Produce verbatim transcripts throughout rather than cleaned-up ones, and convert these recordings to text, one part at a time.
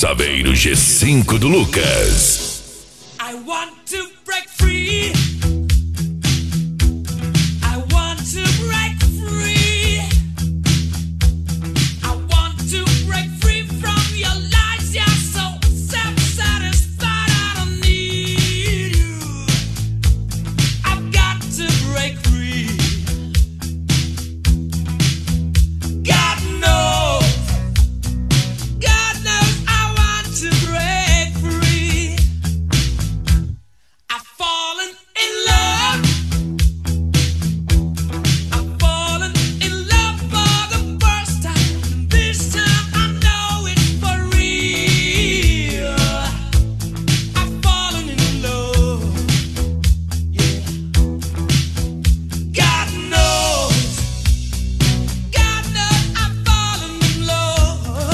Saveiro G cinco do Lucas. I want to break free. I want to break free. I want to break free from your lies. You're so self-satisfied. I don't need you. I've got to break free. God knows. God knows I want to break free. I've fallen in love. I've fallen in love for the first time. This time I know it's for real. I've fallen in love. Yeah. God knows. God knows I've fallen in love.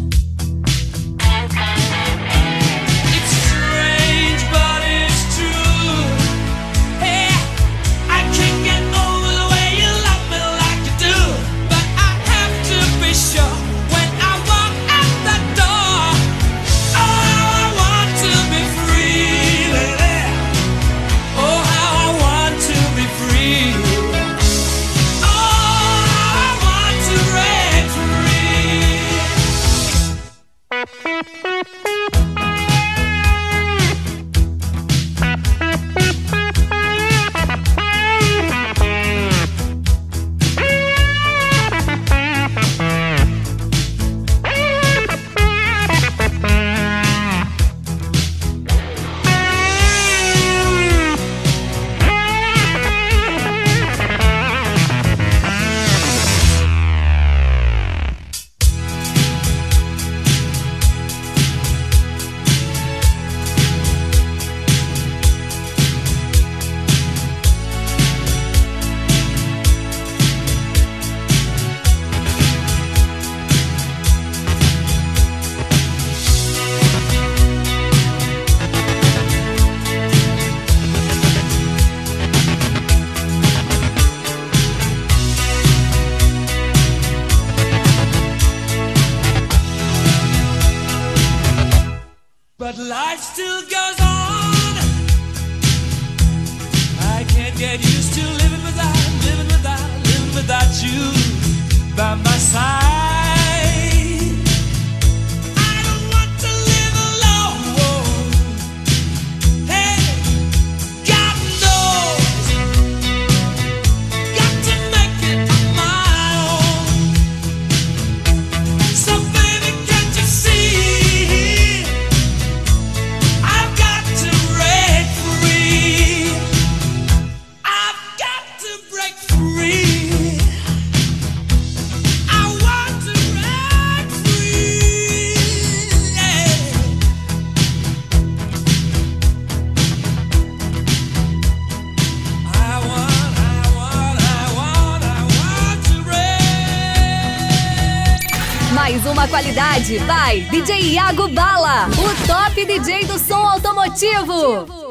It's strange, but it's true. Hey, I can't get over the way you love me like you do. But I have to be sure when I walk out that door. Oh, how I want to be free, lady. Oh, how I want to be free. Oh, how I want to break free. But life still goes on. I can't get used to living without, living without, living without you by my side. I don't want to live alone. Hey, God knows. Got to make it on my own. So baby, can't you see? I've got to break free. I've got to break free. I want to break free. Yeah. I want, I want, I want, I want to break. Mais uma qualidade by D J Iago Bala, o top D J do som automotivo.